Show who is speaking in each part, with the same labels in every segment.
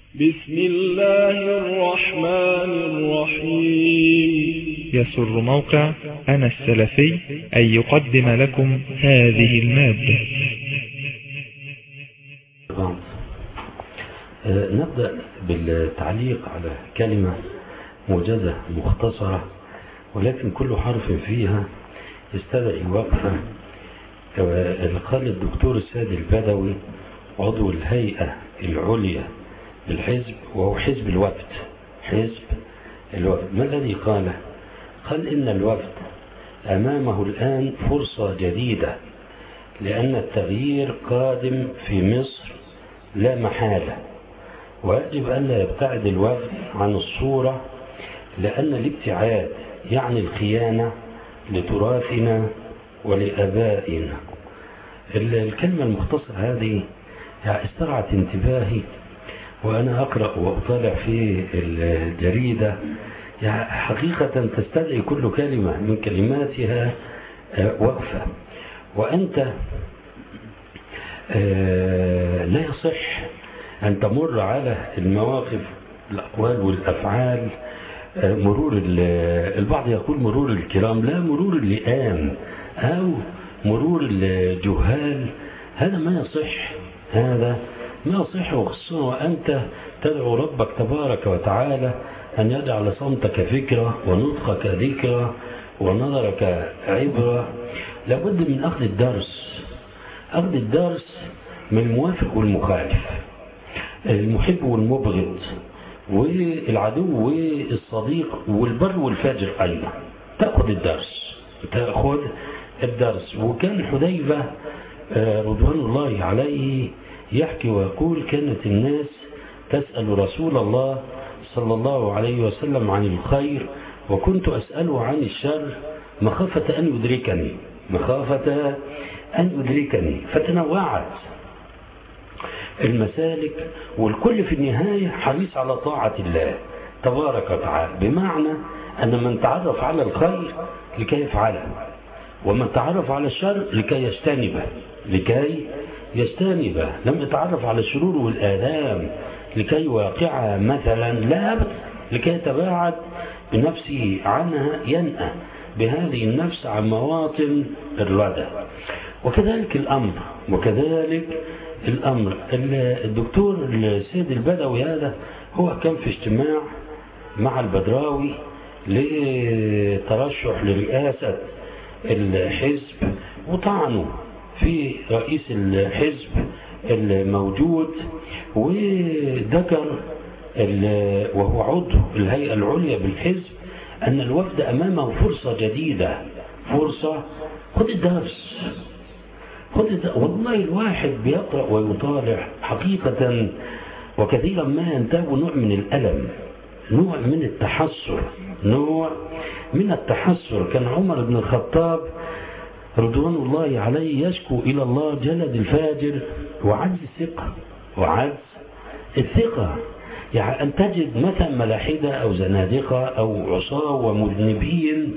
Speaker 1: بسم الله الرحمن الرحيم.
Speaker 2: يسر موقع أنا السلفي أن يقدم لكم هذه المادة.
Speaker 3: نبدأ بالتعليق على كلمة موجزة مختصرة، ولكن كل حرف فيها يستدعي وقفة. قال الدكتور السيد البدوي عضو الهيئة العليا للحزب، وهو حزب الوفد. حزب الوفد ما الذي قاله؟ قال إن الوفد أمامه الآن فرصة جديدة، لأن التغيير قادم في مصر لا محالة، ويجب أن لا يبتعد الوفد عن الصورة، لأن الابتعاد يعني الخيانة لتراثنا ولآبائنا. الكلمة المختصرة هذه استرعت انتباهي وأنا أقرأ وأطالع في الجريدة. حقيقة تستدعي كل كلمة من كلماتها وقفة. وأنت لا يصح أن تمر على المواقف، الأقوال والأفعال مرور البعض يقول مرور الكرام، لا، مرور اللئام أو مرور الجهال. هذا ما يصح، هذا ما يصح، وخصوصا وأنت تدعو ربك تبارك وتعالى أن يجعل صمتك فكرة ونطقك ذكرى ونظرك عبرة. لابد من أخذ الدرس، أخذ الدرس من الموافق والمخالف، المحب والمبغض، والعدو والصديق، والبر والفاجر أيضا. تأخذ الدرس. وكان حذيفة رضوان الله عليه يحكي ويقول: كانت الناس تسأل رسول الله صلى الله عليه وسلم عن الخير، وكنت أسأله عن الشر مخافة أن يدركني. فتنوعت المسالك، والكل في النهاية حريص على طاعة الله تبارك وتعالى، بمعنى أن من تعرف على الخير لكي يفعله، ومن تعرف على الشر لكي يجتنبه. لم يتعرف على الشرور والآثام لكي يواقعها مثلا، لا، لكي يتباعد بنفسه عنها، ينأى بهذه النفس عن مواطن الردى. وكذلك الأمر الدكتور السيد البدوي هذا هو كان في اجتماع مع البدراوي لترشح لرئاسة الحزب، وطعنوا في رئيس الحزب الموجود، وذكر وهو عضو الهيئة العليا بالحزب أن الوفد أمامه فرصة جديدة، فرصة. خذ الدرس. والله الواحد بيقرأ ويطالع حقيقة، وكثيرا ما ينتاب نوع من الألم، نوع من التحسر. كان عمر بن الخطاب رضوان الله عليه يشكو إلى الله جلد الفاجر وعجز الثقة. يعني أن تجد مثلا ملاحدة أو زنادقة أو عصاة ومذنبين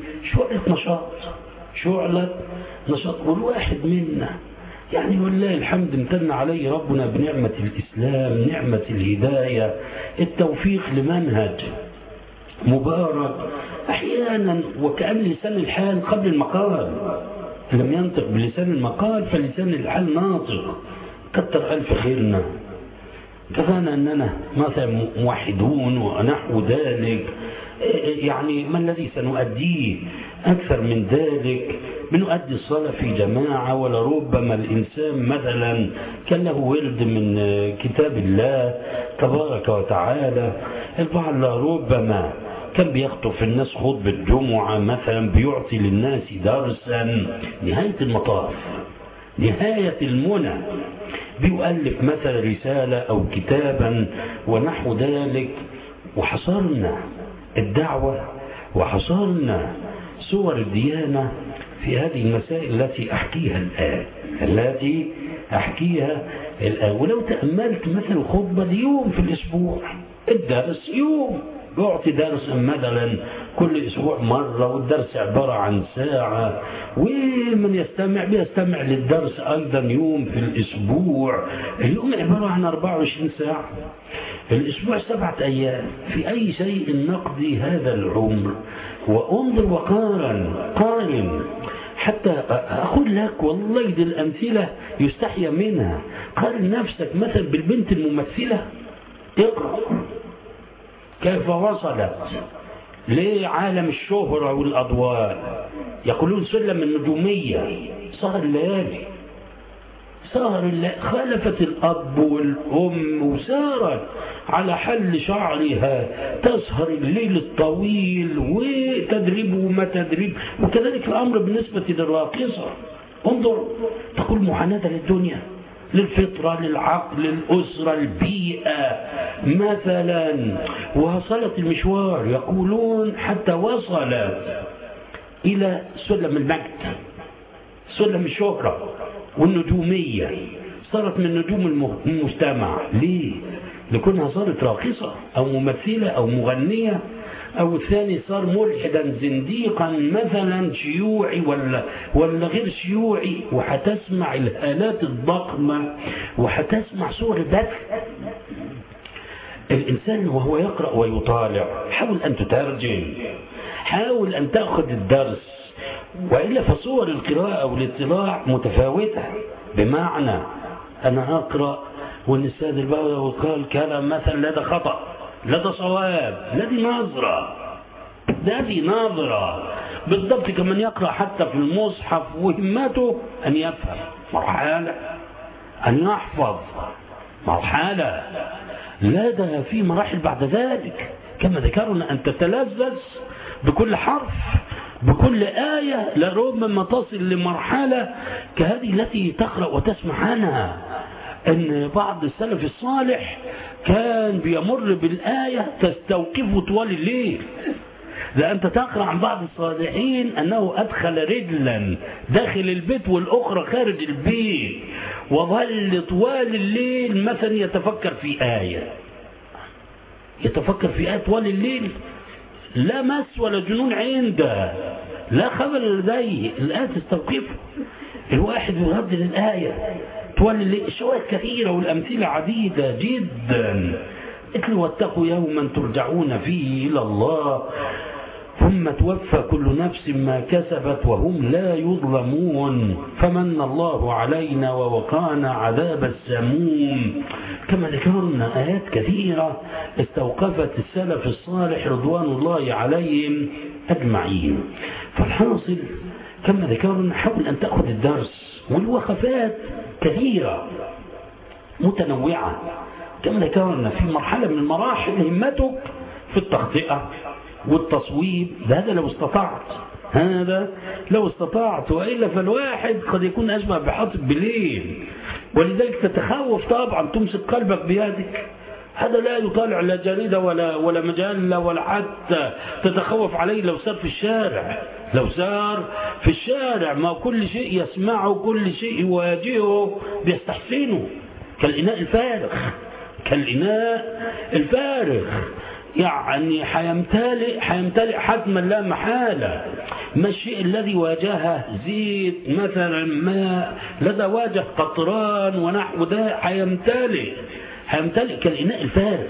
Speaker 3: شعلة نشاط، والواحد منا يعني والله الحمد امتن عليه ربنا بنعمة الإسلام، نعمة الهداية، التوفيق لمنهج مبارك. أحيانا وكأن لسان الحال قبل المقال، لم ينطق بلسان المقال فلسان الحال ناطق. كتر ألف خيرنا، كفانا أننا مثلا موحدون ونحو ذلك. يعني ما الذي سنؤديه أكثر من ذلك؟ بنؤدي الصلاة في جماعة، ولربما الإنسان مثلا كان له ورد من كتاب الله تبارك وتعالى. البعض لربما كان بيخطب في الناس خطبة جمعة مثلا، بيعطي للناس درسا. نهاية المطاف، نهاية المنى، بيؤلف مثلا رسالة أو كتابا ونحو ذلك. وحصرنا الدعوة وحصرنا صور الديانة في هذه المسائل التي أحكيها الآن. ولو تأملت مثلا خطبة يوم في الأسبوع، الدرس يوم، يعطي درس مثلا كل أسبوع مرة، والدرس عبارة عن ساعة، ومن بيستمع للدرس أيضا يوم في الأسبوع. اليوم عبارة عن 24 ساعة، الأسبوع 7 أيام. في أي شيء نقضي هذا العمر؟ وانظر قارن حتى أقول لك والله دي الأمثلة يستحيا منها. قارن نفسك مثلا بالبنت الممثلة، اقرأ كيف وصلت لعالم الشهرة والأضواء. يقولون سلم النجومية، سهر الليالي، خالفت الأب والأم وسارت على حل شعرها، تسهر الليل الطويل وتدرب وما تدرب. وكذلك الأمر بالنسبة للراقصة. انظر، تقول معاندة للدنيا، للفطرة، للعقل، للأسرة، البيئة مثلا، وصلت المشوار. يقولون حتى وصلت إلى سلم المجد، سلم الشهرة والنجومية، صارت من نجوم المجتمع. ليه؟ لكونها صارت راقصة أو ممثلة أو مغنية، أو الثاني صار ملحدا زنديقا مثلا شيوعي ولا غير شيوعي، وحتسمع الآلات الضخمة وحتسمع صور البث. الإنسان وهو يقرأ ويطالع حاول أن تترجم، حاول أن تأخذ الدرس، وإلا فصور القراءة والاطلاع متفاوتة. بمعنى أنا أقرأ والنساد الباوي وقال كلام مثلا لدى خطأ، لدى صواب، لدي ناظرة بالضبط كمن يقرأ حتى في المصحف وهمته أن يفهم مرحلة، أن يحفظ مرحلة، لدى في مراحل بعد ذلك كما ذكرنا أن تتلذذ بكل حرف بكل آية، لربما تصل لمرحلة كهذه التي تقرأ وتسمع عنها. أن بعض السلف الصالح كان بيمر بالآية تستوقفه طوال الليل. لأنت تقرأ عن بعض الصالحين أنه أدخل رجلا داخل البيت والأخرى خارج البيت، وظل طوال الليل مثلا يتفكر في آية، طوال الليل، لا مس ولا جنون عنده، لا خبر لديه، الآية تستوقفه. الواحد يردد الآية طوال الليل. الشواهد كثيرة والأمثلة عديدة جدا. اتلوا واتقوا يوما ترجعون فيه إلى الله ثم توفى كل نفس ما كسبت وهم لا يظلمون، فمن الله علينا ووقانا عذاب السموم. كما ذكرنا آيات كثيرة استوقفت السلف الصالح رضوان الله عليهم أجمعين. فالحاصل كما ذكرنا حاول أن تأخذ الدرس، والوقفات كثيرة متنوعة. كما ذكرنا في مرحلة من المراحل همتك في التخطئة والتصويب، هذا لو استطعت، وإلا فالواحد قد يكون أشبه بحاطب بالليل، ولذلك تتخوف طبعا تمسك قلبك بيدك. هذا لا يطالع لا جريدة ولا مجلة ولا حتى تتخوف عليه لو سار في الشارع، ما كل شيء يسمعه كل شيء يواجهه بيستحسنه كالإناء الفارغ، يعني حيمتلئ حتما لا محالة. ما الشيء الذي واجهه زيت مثلا ماء، لذا واجه قطران ونحو ده، حيمتلئ كالإناء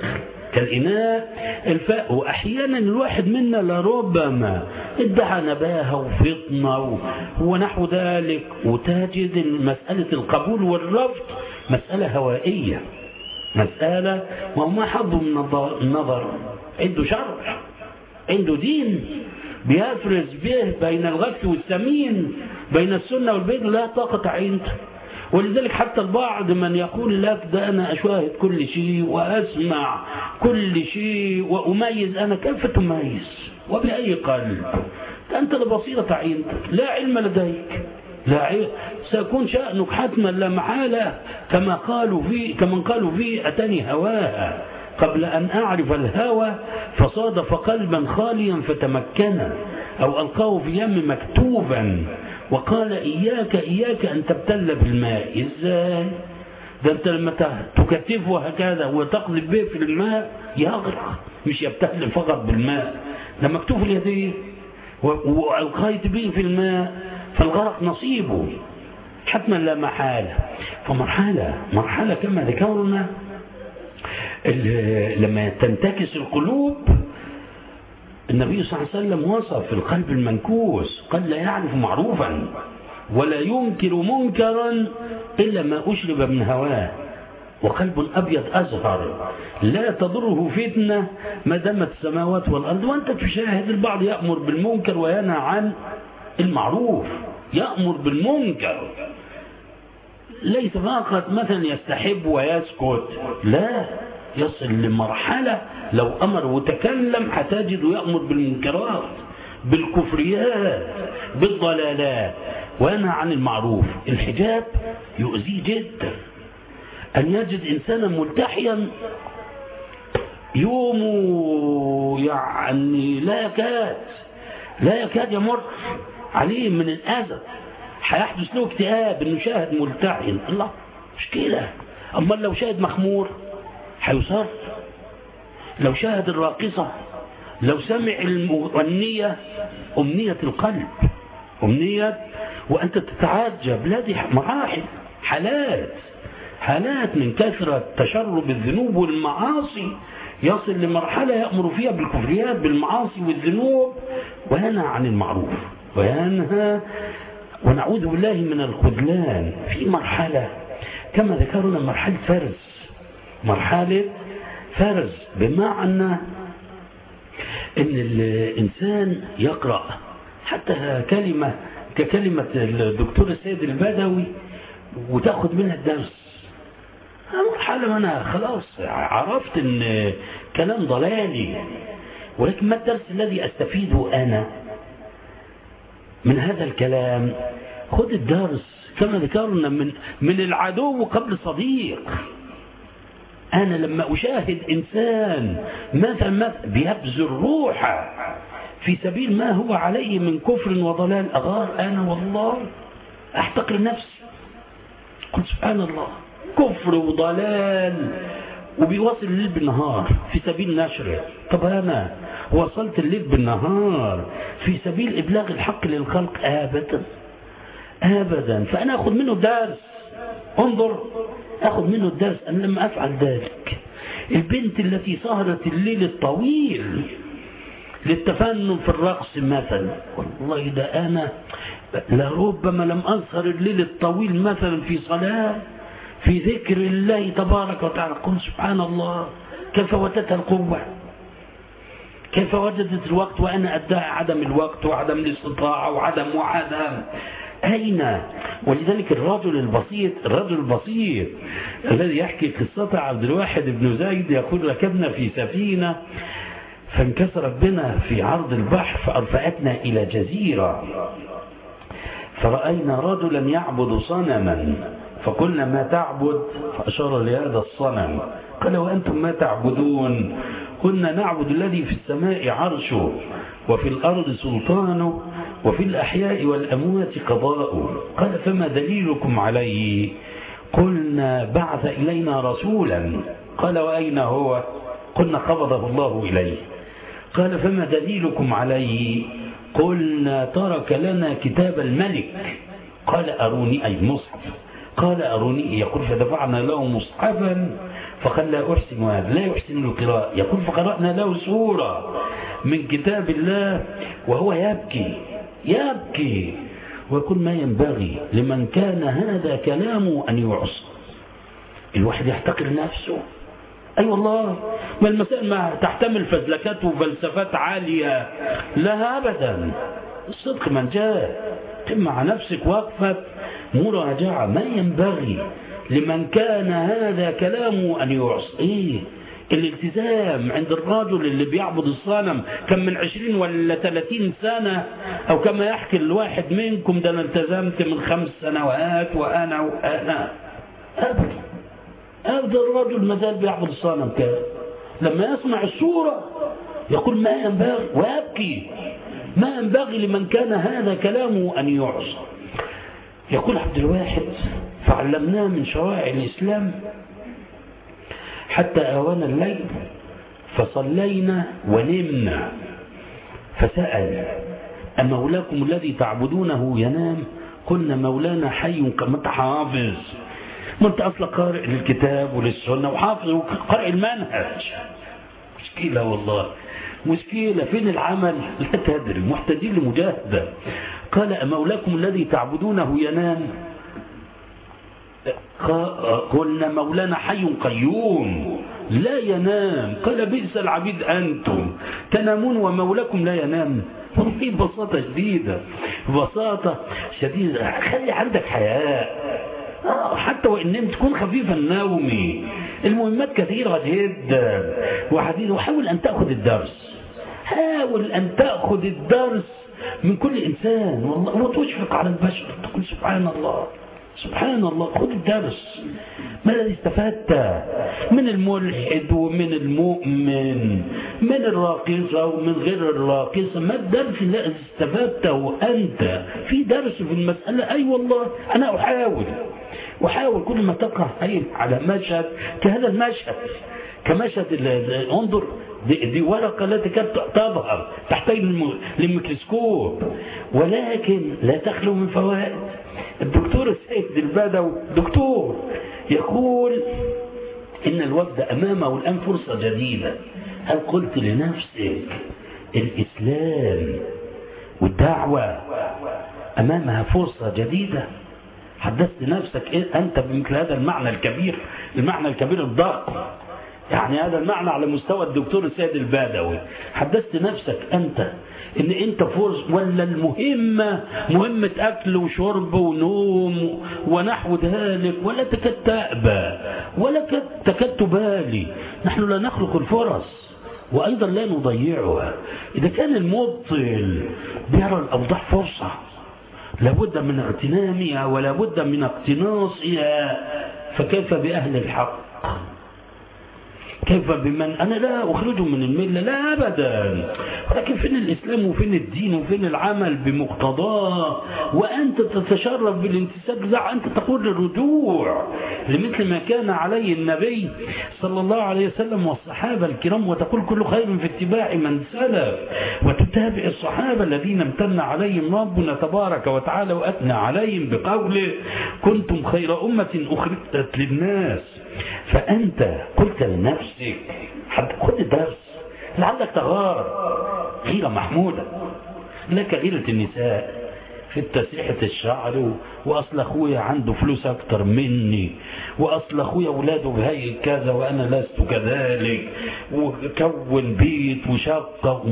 Speaker 3: الفارغ. وأحيانا الواحد منا لربما ادعى نباهة وفطنة ونحو ذلك، وتجد مسألة القبول والرفض مسألة هوائية، مسألة وما حظه من النظر، عنده شرع، عنده دين بيفرز به بين الغث والسمين، بين السنة والبدع، لا طاقة عنده. ولذلك حتى البعض من يقول لك ده أنا أشاهد كل شيء وأسمع كل شيء وأميز. أنا كيف تميز وبأي قلب؟ أنت لبصيرة عندك، لا علم لديك، سيكون شأنك حتما لا محالة كما قالوا فيه أتاني هواها قبل أن أعرف الهوى فصادف قلبا خاليا فتمكنا، أو ألقاه في يم مكتوبا وقال إياك أن تبتل بالماء. إزاي؟ ده أنت لما تكتفه هكذا وتقذف به في الماء يغرق، مش يبتهل فقط بالماء. لما مكتوف اليدين وألقيت به في الماء فالغرق نصيبه حتما لا محالة. فمرحلة كما ذكرنا لما تنتكس القلوب، النبي صلى الله عليه وسلم وصف القلب المنكوس، قال لا يعرف معروفا ولا ينكر منكرا إلا ما أشرب من هواه، وقلب أبيض أزهر لا تضره فتنة ما دامت السماوات والأرض. وأنت تشاهد البعض يأمر بالمنكر وينهى عن المعروف، يأمر بالمنكر ليس فقط مثلا يستحب ويسكت، لا، يصل لمرحلة لو أمر وتكلم هتجد يأمر بالمنكرات، بالكفريات، بالضلالات، وينهى عن المعروف. الحجاب يؤذيه جدا، أن يجد إنسانا ملتحيا يومه يعني لا يكاد يمر عليه من الأذى، هيحدث له اكتئاب انه شاهد ملتحي. الله، مش كده. اما لو شاهد مخمور هيصر، لو شاهد الراقصة، لو سمع المغنية، أمنية القلب، أمنية، وأنت تتعجب. لا، دي مراحل، حالات من كثرة تشرب الذنوب والمعاصي يصل لمرحلة يأمر فيها بالكفريات، بالمعاصي والذنوب، وينهى عن المعروف، ونعوذ بالله من الخذلان. في مرحلة كما ذكرنا مرحلة فرز، بمعنى ان الانسان يقرأ حتى كلمة ككلمة الدكتور السيد البدوي وتأخذ منها الدرس. مرحلة ما أنا خلاص عرفت ان كلام ضلالي، ولكن ما الدرس الذي أستفيده أنا من هذا الكلام؟ خذ الدرس كما ذكرنا من العدو قبل صديق. أنا لما أشاهد إنسان مثلا بيبذل روحه في سبيل ما هو عليه من كفر وضلال، أغار أنا والله أحتقر نفسي. قل سبحان الله، كفر وضلال وبيواصل الليل بالنهار في سبيل نشره. طب أنا وصلت الليل بالنهار في سبيل إبلاغ الحق للخلق؟ أبدا. فأنا أخذ منه درس. انظر، أخذ منه الدرس. أنا لما أفعل ذلك، البنت التي سهرت الليل الطويل للتفنن في الرقص مثلا، والله ده أنا لربما لم أسهر الليل الطويل مثلا في صلاة، في ذكر الله تبارك وتعالى. قل سبحان الله، كيف وجدتها القوة، كيف وجدت الوقت وأنا أدعي عدم الوقت وعدم الاستطاعة وعدم أين؟ ولذلك الرجل البسيط الذي يحكي قصته عبد الواحد بن زيد يقول: ركبنا في سفينة فانكسرت بنا في عرض البحر فأرفأتنا إلى جزيرة، فرأينا رجلا يعبد صنما، فقلنا: ما تعبد؟ فأشار لهذا الصنم. قال: وأنتم ما تعبدون؟ قلنا: نعبد الذي في السماء عرشه وفي الأرض سلطانه وفي الأحياء والأموات قضاؤه. قال: فما دليلكم عليه؟ قلنا: بعث إلينا رسولا. قال: وأين هو؟ قلنا: قبضه الله إليه. قال: فما دليلكم عليه؟ قلنا: ترك لنا كتاب الملك. قال: أروني، أي مصحف. قال: أروني. يقول: فدفعنا له مصحفا فقال: لا أحسن هذا، لا يحسن القراءة. يقول: فقرأنا له سورة من كتاب الله وهو يبكي ويقول: ما ينبغي لمن كان هذا كلامه أن يعصى. الواحد يحتقر نفسه. أي والله، ما المسائل ما تحتمل فزلكات وفلسفات عالية، لا أبدا. الصدق من جاء، تم مع نفسك وقفة مراجعة. ما ينبغي لمن كان هذا كلامه أن يعصى. الالتزام عند الرجل اللي بيعبد الصنم كم من 20 ولا 30 سنة، أو كما يحكي الواحد منكم: ده أنا التزمت من 5 سنوات وأنا أبدا الرجل ما زال بيعبد الصنم. كان لما يسمع السورة يقول: ما ينبغي، ويبكي: ما ينبغي لمن كان هذا كلامه أن يعصى. يقول عبد الواحد: فعلمناه من شرائع الإسلام حتى آوان الليل فصلينا ونمنا. فسأل: أمولاكم الذي تعبدونه ينام؟ قلنا: مولانا حي. كما أنت حافظ، ما أنت أصلا قارئ للكتاب وللسنة وحافظ وقارئ المنهج. مشكلة والله، مشكلة. فين العمل؟ لا تدري، محتاجين لمجاهدة. قال: أمولاكم الذي تعبدونه ينام؟ قلنا: مولانا حي قيوم لا ينام. قال: بئس العبيد أنتم تنامون ومولاكم لا ينام. في بساطة شديدة، بساطة شديدة. خلي عندك حياء، حتى وإن نمت تكون خفيف النوم. المهمات كثيرة جدا وحاول أن تأخذ الدرس، حاول أن تأخذ الدرس من كل إنسان والله، وتشفق على البشر، تقول: سبحان الله سبحان الله. خذ الدرس. ما الذي استفدت من الملحد ومن المؤمن، من الراقصة ومن غير الراقصة؟ ما الدرس الذي استفدته أنت؟ في درس في المسألة. أي والله أنا أحاول كل ما تقع على مشهد كهذا المشهد، كمشهد انظر، دي ورقة لا تكاد تظهر، تحتاج للميكروسكوب، ولكن لا تخلو من فوائد. الدكتور السيد البدوي دكتور يقول إن الوفد أمامه الآن فرصة جديدة. هل قلت لنفسك الإسلام والدعوة أمامها فرصة جديدة؟ حدثت نفسك أنت بمثل هذا المعنى الكبير، المعنى الكبير الضخم، يعني هذا المعنى على مستوى الدكتور السيد البدوي. حدثت نفسك أنت إن أنت فرص، ولا المهمة مهمة أكل وشرب ونوم ونحو ذلك، ولا تكاد تأبى ولا تكاد تبالي. نحن لا نخلق الفرص وأيضا لا نضيعها. إذا كان المبطل بيرى الأوضاع فرصة لابد من اغتنامها ولا بد من اقتناصها، فكيف بأهل الحق؟ كيف بمن أنا لا أخرجه من الملة؟ لا أبدا. ولكن فين الإسلام وفين الدين وفين العمل بمقتضاه؟ وأنت تتشرف بالانتساب، أنت تقول الرجوع لمثل ما كان عليه النبي صلى الله عليه وسلم والصحابة الكرام، وتقول كل خير في اتباع من سلف، وتتابع الصحابة الذين امتن عليهم ربنا تبارك وتعالى وأثنى عليهم بقوله: كنتم خير أمة أخرجت للناس. فأنت قلت لنفسك خذ درس لعلك تغار غيرة محمودة، لك غيرة النساء في تسريحة الشعر، وأصل أخويا عنده فلوس أكتر مني، وأصل أخويا أولاده بهيئة كذا وأنا لست كذلك، وكون بيت وشقة،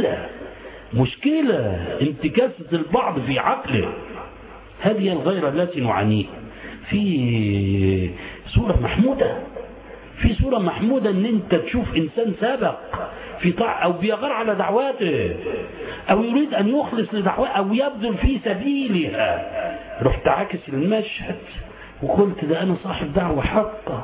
Speaker 3: مشكلة انتكاسة البعض في عقله. هذه الغيرة التي نعانيها في صورة محمودة، ان انت تشوف انسان سابق في طاعة او بيغار على دعواته او يريد ان يخلص لدعواته او يبذل في سبيلها، رحت عاكس المشهد وقلت ده انا صاحب دعوة حقة،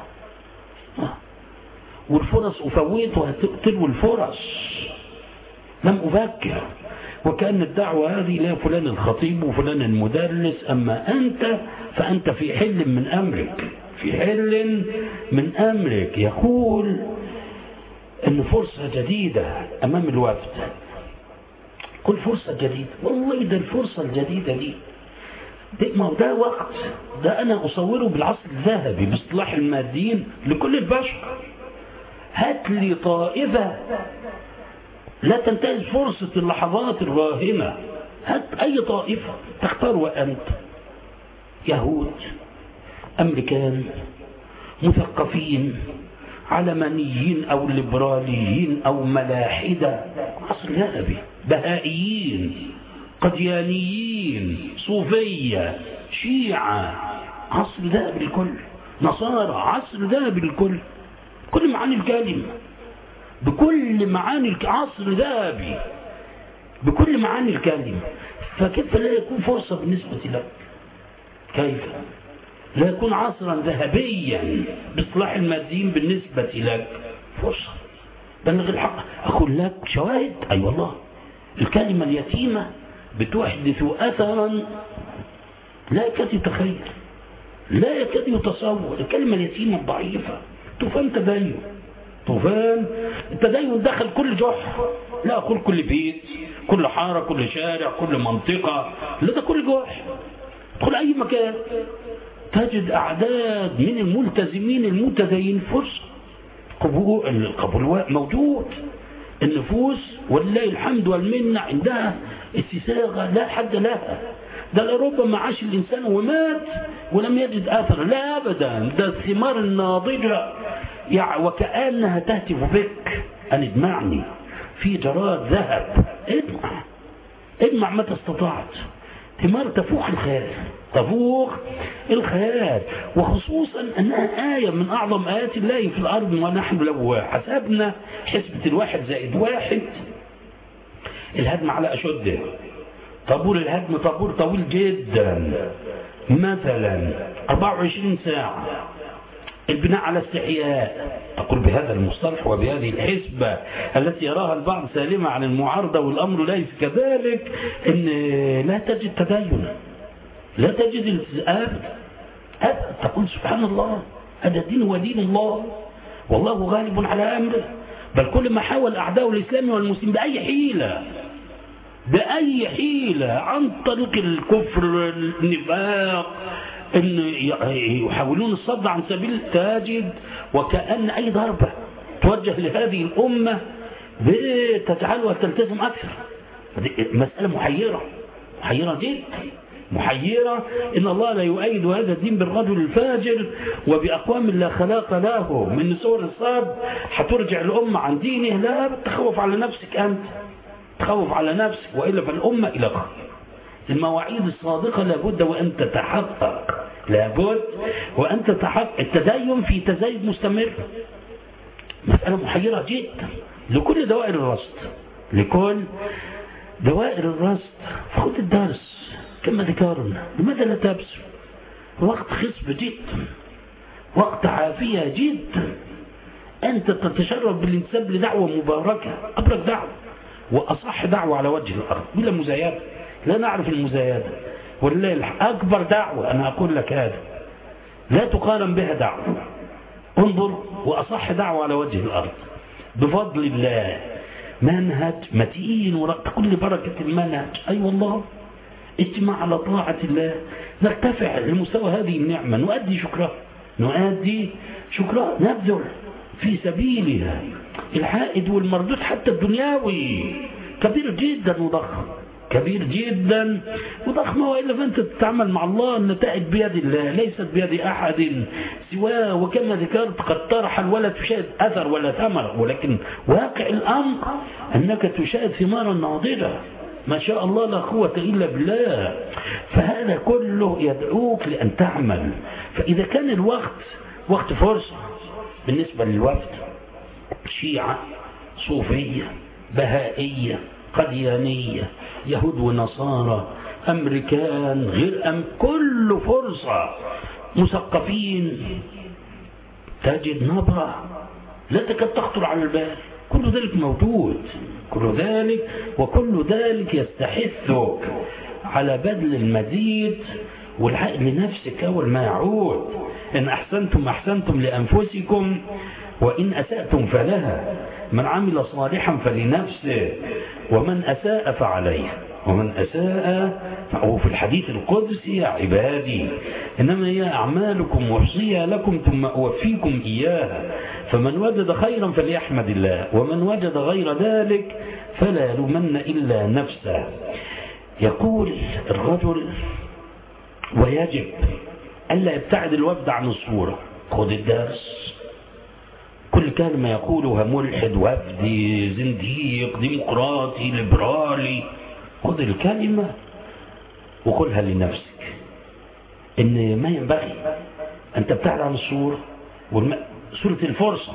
Speaker 3: والفرص افوتها تلو الفرص، لم افكر، وكأن الدعوة هذه لا فلان الخطيب وفلان المدرس، أما أنت فأنت في حل من أمرك، في حل من أمرك. يقول أن فرصة جديدة أمام الوفد. قل فرصة جديدة، والله ده الفرصة الجديدة دي ما هو ده وقت، ده أنا أصوره بالعصر الذهبي باصطلاح الماديين لكل البشر. هات لي طائفة لا تنتهز فرصة اللحظات الراهنة، هات أي طائفة تختار وأنت، يهود، أمريكان، مثقفين، علمانيين أو ليبراليين أو ملاحدة، عصر ذهبي، بهائيين، قديانيين، صوفية، شيعة، عصر ذهبي الكل، نصارى، عصر ذهبي الكل، كل معاني الكلمة، بكل معاني عصر ذهبي بكل معاني الكلمة. فكيف لا يكون فرصة بالنسبة لك؟ كيف لا يكون عصرا ذهبيا باصطلاح الماديين بالنسبة لك؟ فرصة. بلغ الحق. أقول لك شواهد، أي والله الكلمة اليتيمة بتحدث أثرا لا يكاد يتخيل، لا يكاد يتصور. الكلمة اليتيمة الضعيفة طوفان تدين، طوفان التدين دخل كل جحر، لا أقول كل بيت، كل حارة، كل شارع، كل منطقة، لا ده كل جحر. ادخل أي مكان تجد أعداد من الملتزمين المتدين فرصة. القبول موجود، النفوس ولله الحمد والمنة عندها استساغة لا حد لها. ده لربما عاش الإنسان ومات ولم يجد أثر، لا أبدا، ده الثمار الناضجة وكأنها تهتف بك أن ادمعني في جراد ذهب. ادمع متى استطعت، ثمار تفوق الخيال، تفوق الخيال، وخصوصا أنها آية من أعظم آيات الله في الأرض. ونحن لو حسبنا حسبة 1 زائد 1 الهدم على أشده، طابور الهدم طابور طويل جدا، مثلا 24 ساعة. البناء على استحياء، أقول بهذا المصطلح وبهذه الحسبة التي يراها البعض سالمة عن المعارضة والأمر ليس كذلك، إن لا تجد تدين، لا تجد التزام، تقول سبحان الله هذا دين ودين الله والله غالب على أمره. بل كل ما حاول أعداء الإسلام والمسلمين بأي حيلة عن طريق الكفر النفاق أن يحاولون الصد عن سبيل، تجد وكأن أي ضربة توجه لهذه الأمة تجعلها تلتزم أكثر. مسألة محيرة جدا، محيرة. إن الله لا يؤيد هذا الدين بالرجل الفاجر وبأقوام لا خلاق له من سور الصد حترجع الأمة عن دينه. لا، تخوف على نفسك أنت، تخوف على نفسك، وإلا فالأمة إلى خير. المواعيد الصادقة لابد وأن تتحقق، لابد وأن تتحقق. التدين في تزايد مستمر، مسألة محيرة جدا لكل دوائر الرصد، لكل دوائر الرصد. فخذ الدرس كما ذكرنا. لماذا لا تبسم؟ وقت خصب جدا، وقت عافية جدا. أنت تتشرف بالانتساب لدعوة مباركة، أبرك دعوة وأصح دعوة على وجه الأرض بلا مزايدة. لا نعرف المزايدة، ولله أكبر دعوة أنا أقول لك هذا لا تقارن بها دعوة. انظر، وأصح دعوة على وجه الأرض بفضل الله، منهج متين ورأت كل بركة المنهج. أي والله اجتماع على طاعة الله، نرتفع لمستوى هذه النعمة، نؤدي شكرها، نبذل في سبيلها. العائد والمردود حتى الدنيوي كبير جدا وضخم، كبير جدا وضخم. وإلا فأنت تتعامل مع الله، النتائج بيد الله ليست بيد أحد سواه. وكما ذكرت قد طرح ولا تشاهد أثر ولا ثمر، ولكن واقع الأمر أنك تشاهد ثمارا ناضجة ما شاء الله، لا قوة إلا بالله. فهذا كله يدعوك لأن تعمل. فإذا كان الوقت وقت فرصة بالنسبة للوفد، شيعة، صوفية، بهائية، قديانية، يهود ونصارى، أمريكان، غير كل فرصة، مثقفين، تجد نبرة لا تكاد تخطر على البال. كل ذلك موجود، كل ذلك، وكل ذلك يستحثك على بذل المزيد والعائد لنفسك أول ما يعود. إن أحسنتم أحسنتم لأنفسكم وإن أسأتم فلها، من عمل صالحا فلنفسه ومن أساء فعليه، ومن أساء فهو في الحديث القدسي: يا عبادي إنما هي أعمالكم أحصيها لكم ثم أوفيكم إياها، فمن وجد خيرا فليحمد الله ومن وجد غير ذلك فلا يلومن إلا نفسه. يقول الرجل: ويجب ألا يبتعد الوفد عن الصورة. خذ الدرس، كل كلمة يقولها ملحد، وفدي، زنديق، ديمقراطي، ليبرالي، خذ الكلمة وقلها لنفسك إن ما ينبغي أن تبتعد عن الصورة. صورة الفرصة،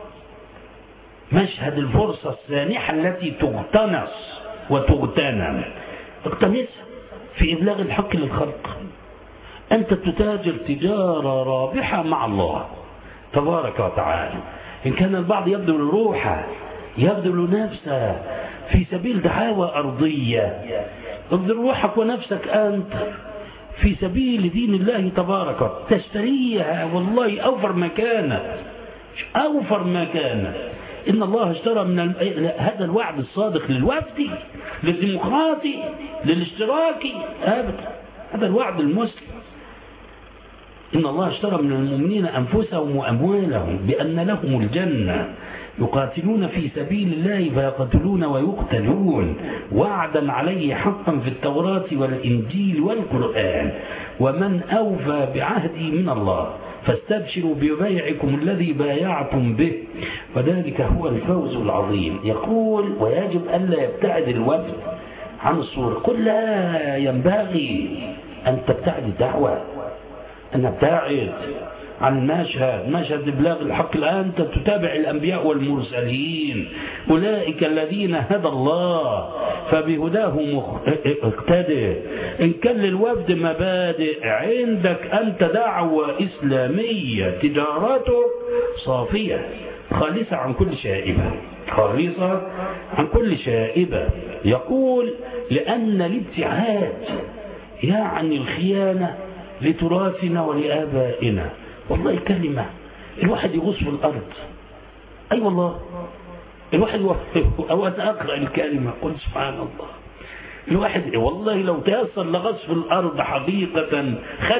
Speaker 3: مشهد الفرصة السانحة التي تغتنص وتغتنم، اقتنصها في إبلاغ الحق للخلق. أنت تتاجر تجارة رابحة مع الله تبارك وتعالى. إن كان البعض يبذل روحه، يبذل نفسه في سبيل دعاوى أرضية، ابذل روحك ونفسك أنت في سبيل دين الله تبارك تشتريها والله أوفر ما كانت، أوفر ما كانت. إن الله اشترى من هذا الوعد الصادق للوفدي، للديمقراطي، للاشتراكي، أبدا، هذا الوعد المسلم. إن الله اشترى من المؤمنين أنفسهم وأموالهم بأن لهم الجنة يقاتلون في سبيل الله فيقتلون ويقتلون وعدا عليه حقا في التوراة والإنجيل والقرآن ومن أوفى بعهده من الله فاستبشروا ببيعكم الذي بايعتم به وذلك هو الفوز العظيم. يقول ويجب ألا يبتعد الوفد عن الصورة. قل لا ينبغي أن تبتعد الدعوة، أن نبتعد عن المشهد، مشهد إبلاغ الحق. الآن أنت تتابع الأنبياء والمرسلين، أولئك الذين هدى الله فبهداهم اقتدى. إن كان للوفد مبادئ، عندك أنت دعوة إسلامية تجارته صافية خالصة عن كل شائبة، خالصة عن كل شائبة. يقول لأن الابتعاد يعني الخيانة لتراثنا ولآبائنا. والله كلمة الواحد يغص في الأرض، أي والله الواحد أوقات أقرأ الكلمة قل سبحان الله، الواحد والله لو تيسر لغص في الأرض حقيقة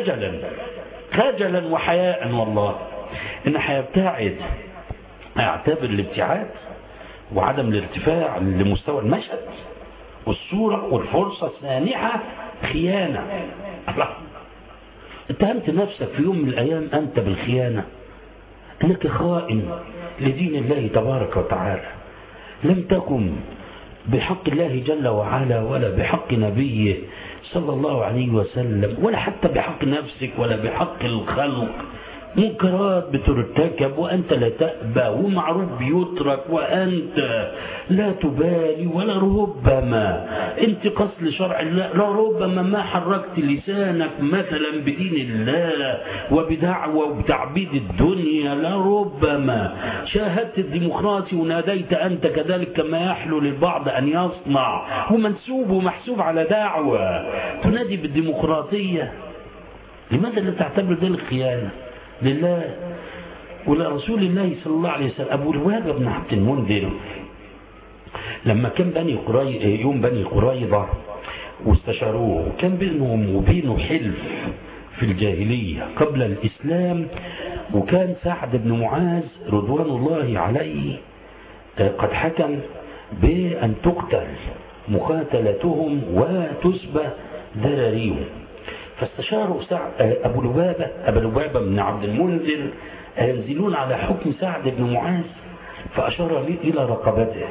Speaker 3: خجلا وحياء. والله إن هيبتعد، اعتبر الابتعاد وعدم الارتفاع لمستوى المشهد والصورة والفرصة السانحة خيانة. اتهمت نفسك في يوم من الأيام أنت بالخيانة، أنك خائن لدين الله تبارك وتعالى، لم تكن بحق الله جل وعلا ولا بحق نبيه صلى الله عليه وسلم ولا حتى بحق نفسك ولا بحق الخلق. منكرات بترتكب وأنت لا تأبى، ومعروف بيترك وأنت لا تبالي، ولا ربما انتقاص لشرع الله، لا ربما ما حركت لسانك مثلا بدين الله وبدعوة وبتعبيد الدنيا، لا ربما شاهدت الديمقراطي وناديت أنت كذلك كما يحلو للبعض أن يصنع، ومنسوب ومحسوب على دعوة تنادي بالديمقراطية. لماذا لا تعتبر ذلك خيانة لله ولرسول الله صلى الله عليه وسلم؟ أبو لبابة بن عبد المنذر لما كان يوم بني قريظة واستشاروه، وكان بينهم وبينه حلف في الجاهلية قبل الإسلام، وكان سعد بن معاذ رضوان الله عليه قد حكم بأن تقتل مقاتلتهم وتسبى ذراريهم. فاستشاروا أبو لبابة بن عبد المنذر ينزلون على حكم سعد بن معاذ، فأشار لي إلى رقبته،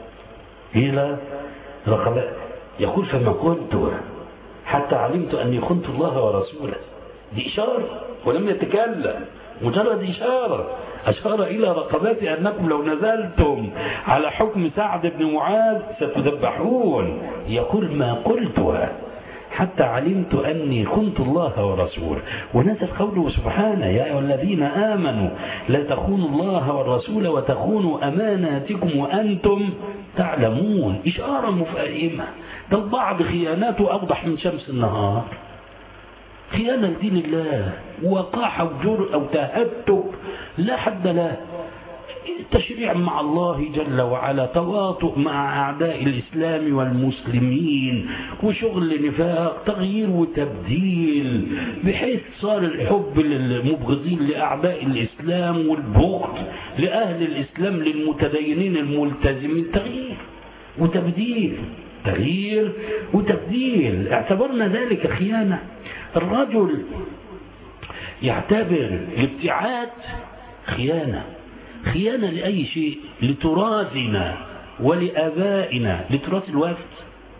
Speaker 3: يقول فما قلت حتى علمت أني خنت الله ورسوله. دي إشارة ولم يتكلم، مجرد إشارة، أشار إلى رقبته أنكم لو نزلتم على حكم سعد بن معاذ ستذبحون. يقول ما قلتها حتى علمت أني خنت الله ورسوله. ونزل قوله سبحانه يا أيها الذين آمنوا لا تخونوا الله والرسول وتخونوا أماناتكم وأنتم تعلمون. إشارة مفاهمة. ده البعض خياناته أوضح من شمس النهار، خيانة لدين الله، وقاحة وجرأة وتهتك لا حد له، تشريع مع الله جل وعلا، تواطؤ مع أعداء الإسلام والمسلمين، وشغل نفاق، تغيير وتبديل، بحيث صار الحب للمبغضين لأعداء الإسلام والبغض لأهل الإسلام للمتدينين الملتزمين، تغيير وتبديل. اعتبرنا ذلك خيانة. الرجل يعتبر الابتعاد خيانة لأي شيء، لتراثنا ولآبائنا، لتراث الوفد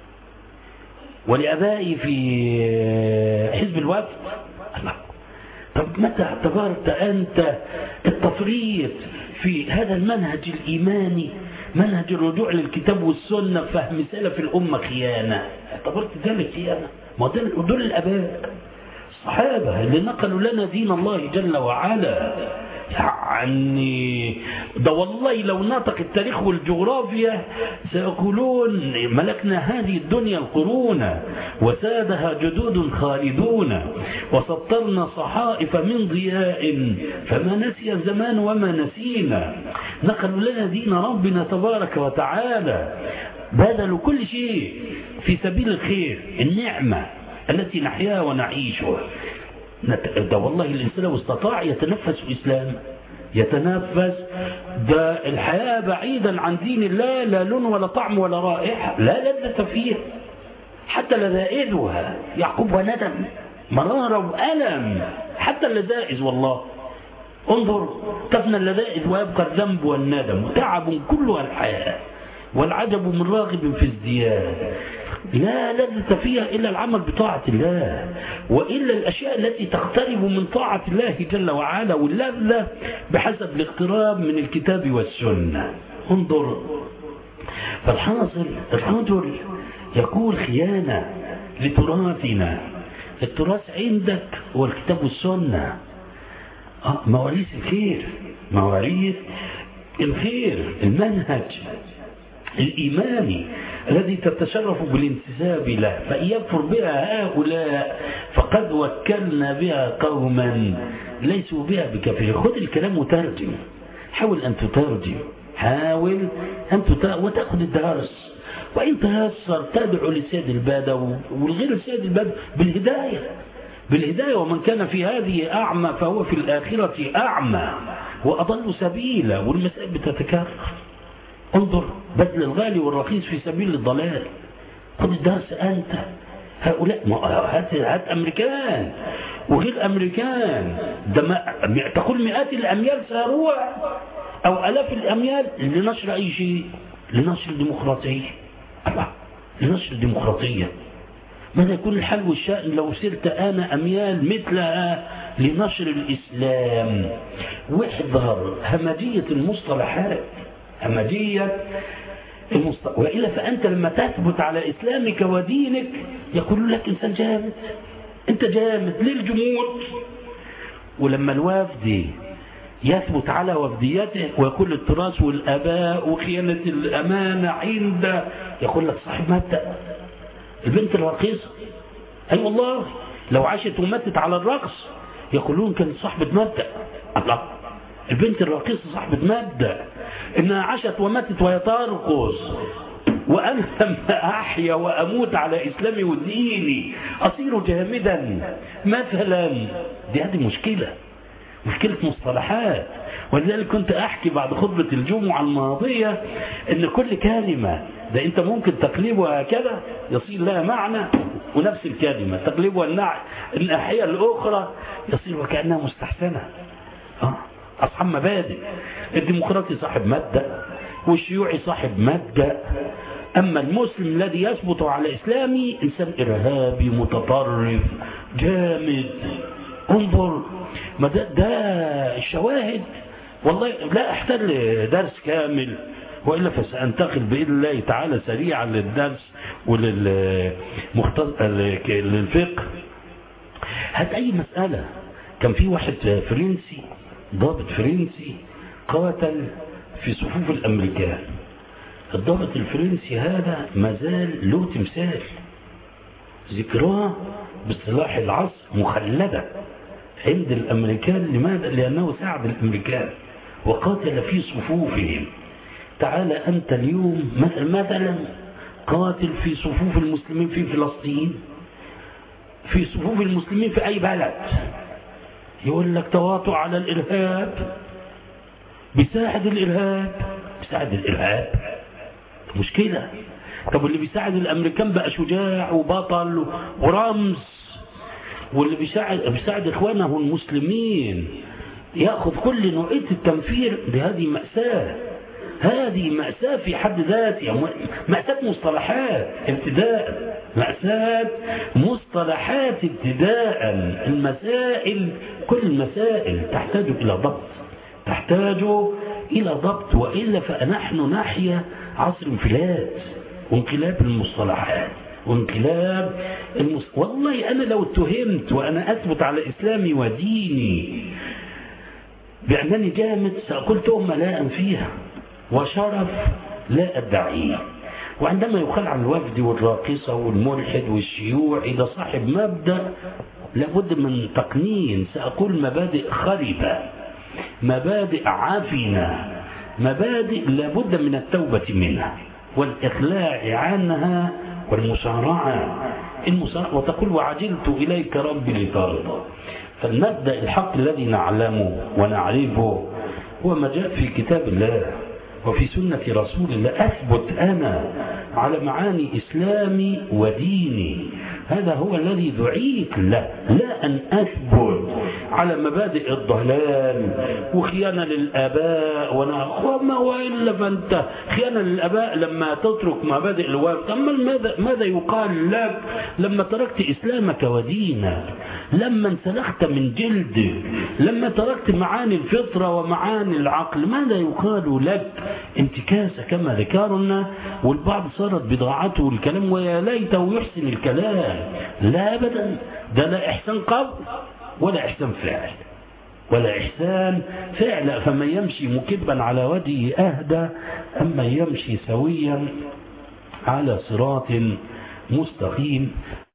Speaker 3: ولآبائي في حزب الوفد. طب متى اعتبرت أنت التفريط في هذا المنهج الإيماني، منهج الرجوع للكتاب والسنة، فهم سلف الأمة خيانة؟ اعتبرت ذلك خيانة؟ ما دول الآباء الصحابة اللي نقلوا لنا دين الله جل وعلا، يعني ده والله لو نطق التاريخ والجغرافيا سيقولون ملكنا هذه الدنيا القرون وسادها جدود خالدون وسطرنا صحائف من ضياء فما نسي الزمان وما نسينا. نقلوا لنا دين ربنا تبارك وتعالى، بذلوا كل شيء في سبيل الخير، النعمة التي نحياها ونعيشها. ده والله الإنسان لو استطاع يتنفس إسلام، يتنفس، ده الحياة بعيدا عن دين الله لا لون ولا طعم ولا رائحة، لا لذة فيها حتى لذائذها يعقوب وندم، مرارة وألم حتى اللذائذ. والله انظر، تفنى اللذائذ ويبقى الذنب والندم وتعب كلها الحياة، والعجب من راغب في ازدياد. لا لذة فيها إلا العمل بطاعة الله، وإلا الأشياء التي تقترب من طاعة الله جل وعلا، واللذة بحسب الاقتراب من الكتاب والسنة. انظر، فالحاصل الرجل يقول خيانة لتراثنا. التراث عندك هو الكتاب والسنة، مواريث الخير، مواريث الخير، المنهج الإيماني الذي تتشرف بالانتساب له. فإن يكفر بها هؤلاء فقد وكلنا بها قوما ليسوا بها بكافرين. خذ الكلام وترجم، حاول أن تترجم، حاول أن وتأخذ الدرس، وإن تيسر تدعو للسيد البدوي والغير السيد البدوي بالهداية. ومن كان في هذه أعمى فهو في الآخرة أعمى وأضل سبيلا، والمسائل بتتكرر. انظر، بذل الغالي والرخيص في سبيل الضلال. خذ الدرس أنت. هؤلاء هات أمريكان وغير أمريكان، تقول مئات الأميال سيروح أو ألاف الأميال لنشر أي شيء، لنشر الديمقراطية. لنشر الديمقراطية. ماذا يكون الحل والشأن لو سرت أنا أميال مثلها لنشر الإسلام؟ واحذر همجية المصطلحات، همجية وإلا فأنت لما تثبت على إسلامك ودينك يقول لك إنسان جامد، أنت جامد للجمود. ولما الوافد يثبت على وفديته ويقول التراث والآباء وخيانة الأمانة عند، يقول لك صاحب مبدأ. البنت الرقيصة أي والله لو عاشت وماتت على الرقص يقولون كانت صاحبة مبدأ. الله، البنت الرقيصة صاحبة مبدأ، إنها عاشت وماتت وهي ترقص، وأنا لما أحيا وأموت على إسلامي وديني أصير جامدا مثلا. هذه مشكلة مصطلحات. ولذلك كنت أحكي بعد خطبة الجمعة الماضية إن كل كلمة ده أنت ممكن تقلبها هكذا يصير لها معنى، ونفس الكلمة تقلبها الناحية الأخرى يصير وكأنها مستحسنة. أصحاب مبادئ، الديمقراطي صاحب مبدأ والشيوعي صاحب مبدأ، أما المسلم الذي يثبت على إسلامي إنسان إرهابي متطرف جامد. انظر، ما ده الشواهد. والله لا أحتاج درس كامل، وإلا فسأنتقل بإذن الله تعالى سريعا للدرس وللفقه. هات أي مسألة. كان في واحد فرنسي، ضابط فرنسي قاتل في صفوف الأمريكان. الضابط الفرنسي هذا مازال له تمثال، ذكراه باصطلاح العصر مخلدة عند الأمريكان. لماذا؟ لأنه ساعد الأمريكان وقاتل في صفوفهم. تعال أنت اليوم مثلا قاتل في صفوف المسلمين في فلسطين، في صفوف المسلمين في أي بلد، يقول لك تواطؤ على الإرهاب، بيساعد الإرهاب، مشكلة. طب اللي بيساعد الأمريكان بقى شجاع وبطل ورمز، واللي بيساعد إخوانه المسلمين يأخذ كل نوعية التنفير. هذه مأساة في حد ذاتها، مأساة مصطلحات ابتداء، مأساة مصطلحات ابتداء. المسائل، كل المسائل تحتاج إلى ضبط، وإلا فنحن نحيا عصر انفلات وانقلاب المصطلحات وانقلاب والله أنا لو اتهمت وأنا أثبت على إسلامي وديني بأنني جامد سأقول تهمة لا أنفيها وشرف لا أدعيه. وعندما يقال عن الوفد والراقصة والملحد والشيوعي ده صاحب مبدأ لابد من تقنين، سأقول مبادئ خربة، مبادئ عفنة، مبادئ لابد من التوبة منها والإخلاع عنها والمسارعة وتقول وعجلت إليك ربي لترضى. فالمبدأ الحق الذي نعلمه ونعرفه هو ما جاء في كتاب الله وفي سنة رسول الله. أثبت أنا على معاني إسلامي وديني، هذا هو الذي دعيت له، لا أن أثبت على مبادئ الضلال وخيانة للآباء وما وإلا. فأنت خيانة للآباء لما تترك مبادئ الوفد. أما ماذا يقال لك لما تركت إسلامك ودينك، لما انسلخت من جلدك، لما تركت معاني الفطرة ومعاني العقل؟ ماذا يقال لك؟ انتكاسة كما ذكرنا، والبعض صارت بضاعته الكلام ويا ليته يحسن الكلام. لا أبدا، ده لا إحسان قول ولا إحسان فعل ولا إحسان فعل. فمن يمشي مكبا على وجهه أهدى أما يمشي سويا على صراط مستقيم.